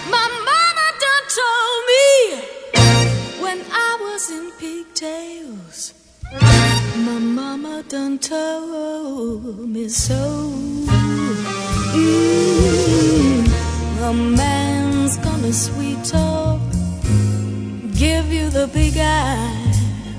My mama done told me when I was in pigtails. My mama done told me so. A man's gonna sweet talk, give you the big eye,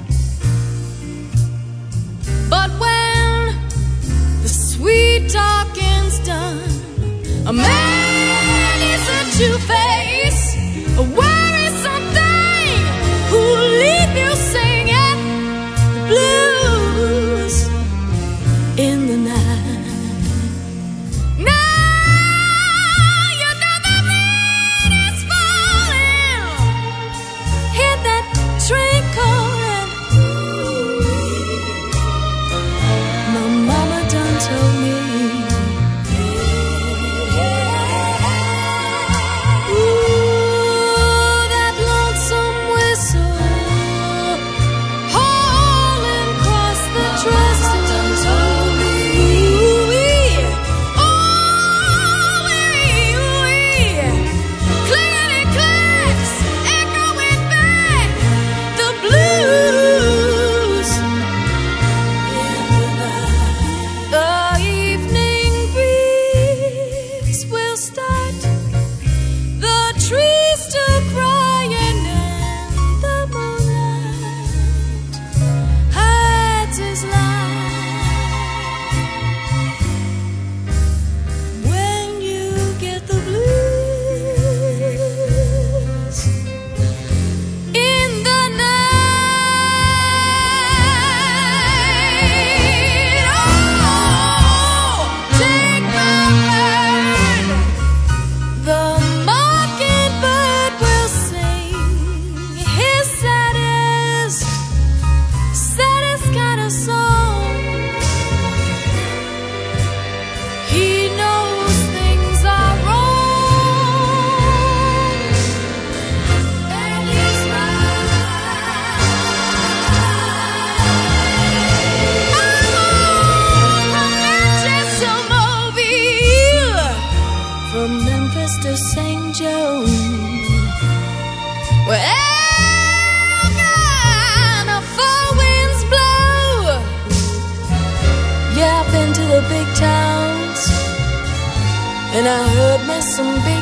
but when the sweet talking's done, a man is a two-face, a worrisome thing who'll leave you singing the blues in the night. Now you know the rain is falling. Hear that train calling. My mama done told me. And I heard me some big